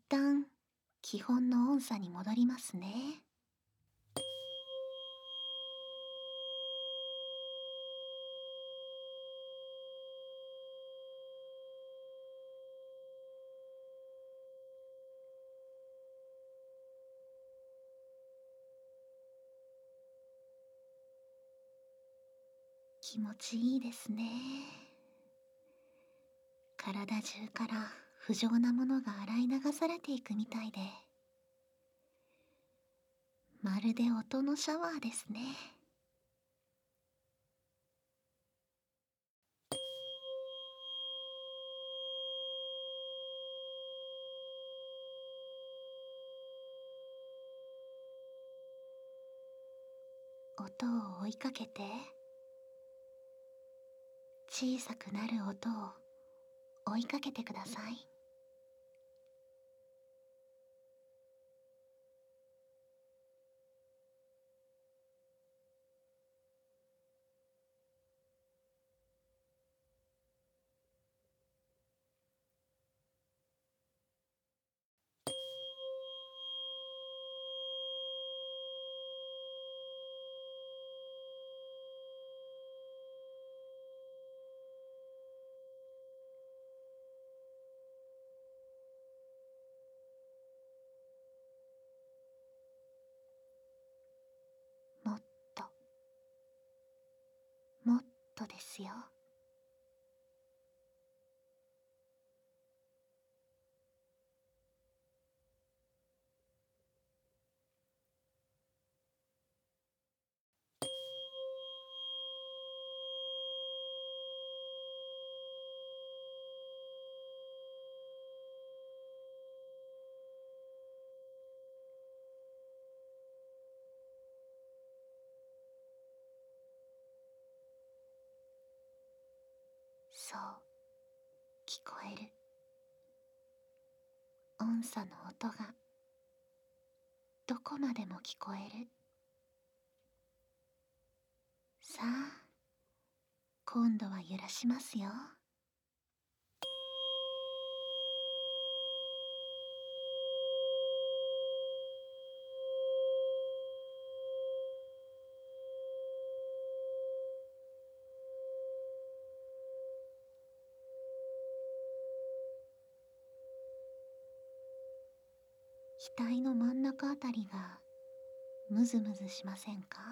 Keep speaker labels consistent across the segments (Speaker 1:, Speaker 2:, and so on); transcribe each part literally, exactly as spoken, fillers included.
Speaker 1: 旦基本の音差に戻りますね。気持ちいいですね。体中から不浄なものが洗い流されていくみたいで、まるで音のシャワーですね。音を追いかけて、小さくなる音を追いかけてください。もっと、もっとですよ。そう、聞こえる。音差の音がどこまでも聞こえる。さあ、今度は揺らしますよ。額の真ん中あたりがムズムズしませんか？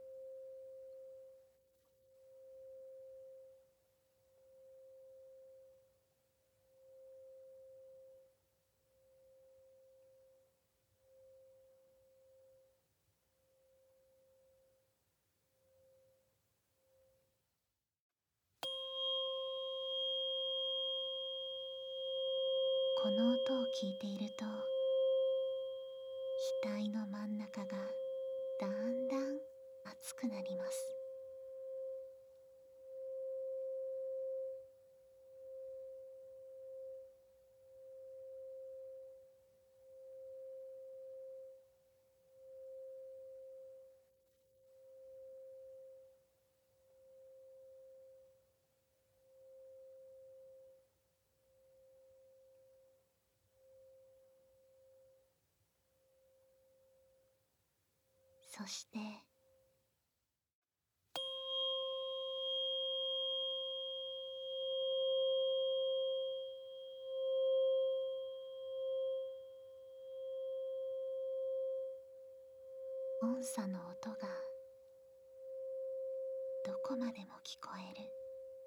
Speaker 1: この音を聞いていると、額の真ん中がだんだん熱くなります。そして音差の音がどこまでも聞こえる。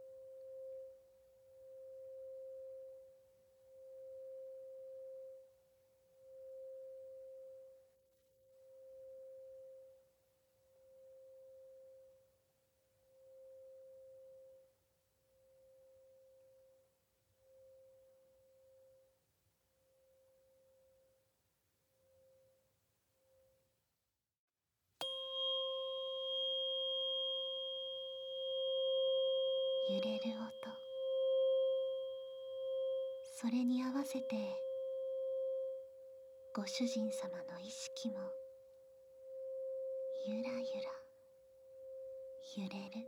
Speaker 1: 揺れる音、それに合わせてご主人様の意識もゆらゆら揺れる。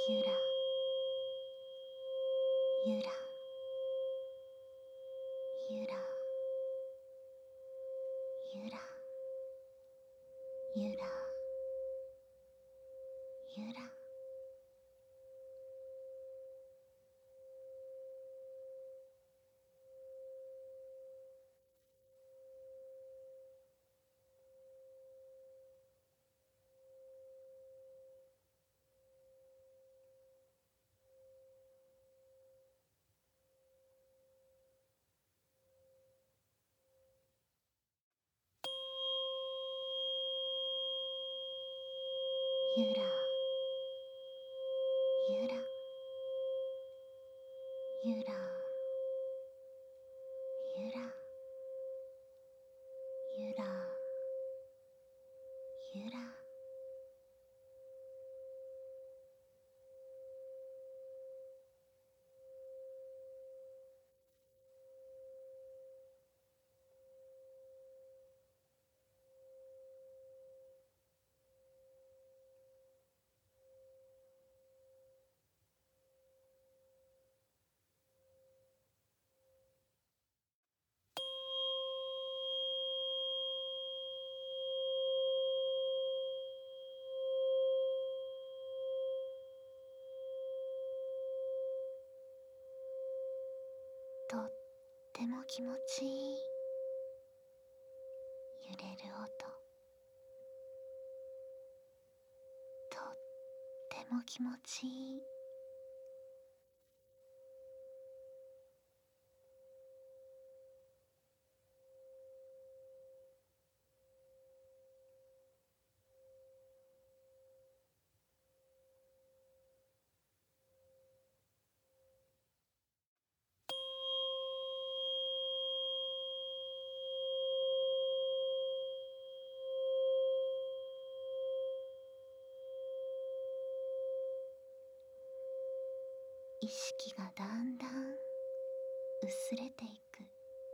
Speaker 1: ゆらゆらゆらゆらゆらゆら。ゆらゆらゆらゆらゆらゆら。とっても気持ちいい揺れる音、とっても気持ちいい。意識がだんだん薄れていく。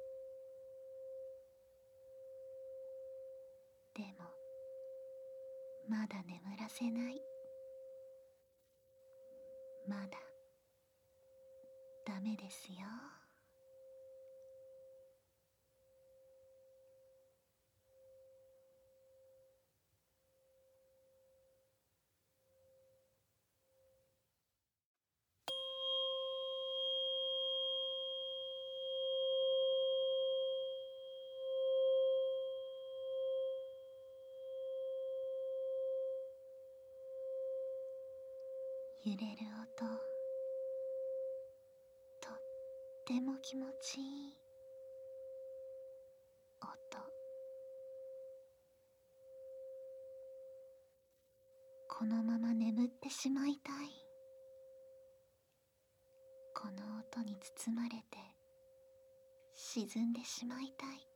Speaker 1: でもまだ眠らせない。まだダメですよ。揺れる音、とっても気持ちいい音。このまま眠ってしまいたい。この音に包まれて沈んでしまいたい。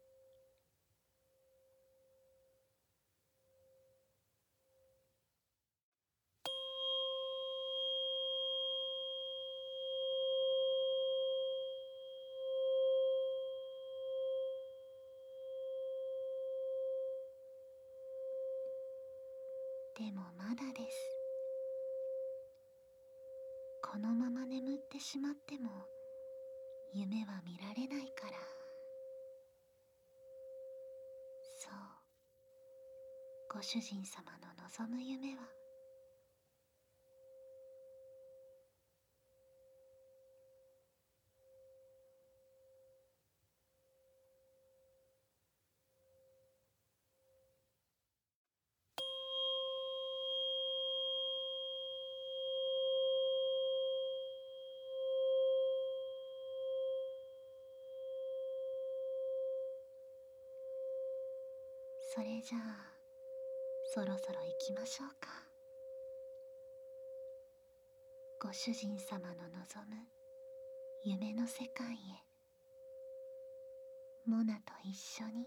Speaker 1: でもまだです。このまま眠ってしまっても夢は見られないから。そう、ご主人様の望む夢はそれじゃあそろそろ行きましょうか。ご主人様の望む夢の世界へ、モナと一緒に。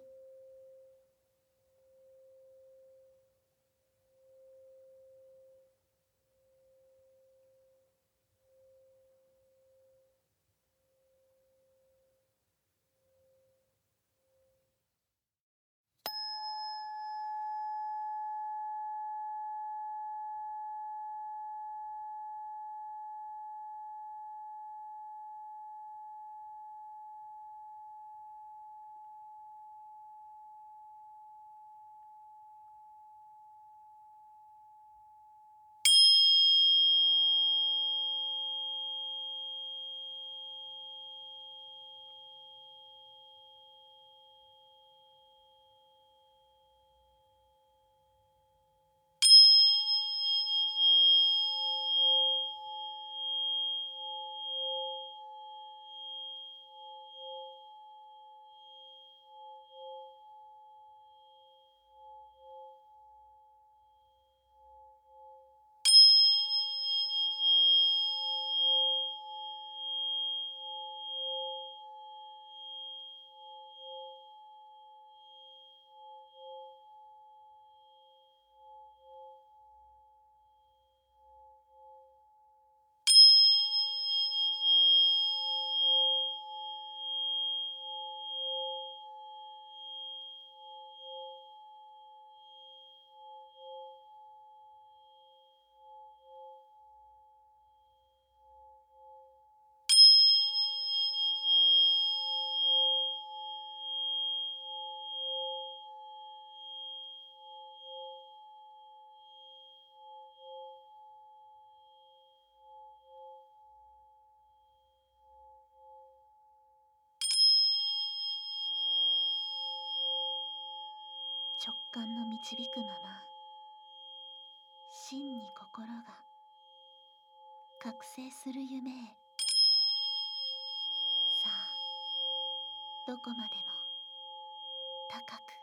Speaker 1: 直感の導くまま真に心が覚醒する夢へ。さあ、どこまでも高く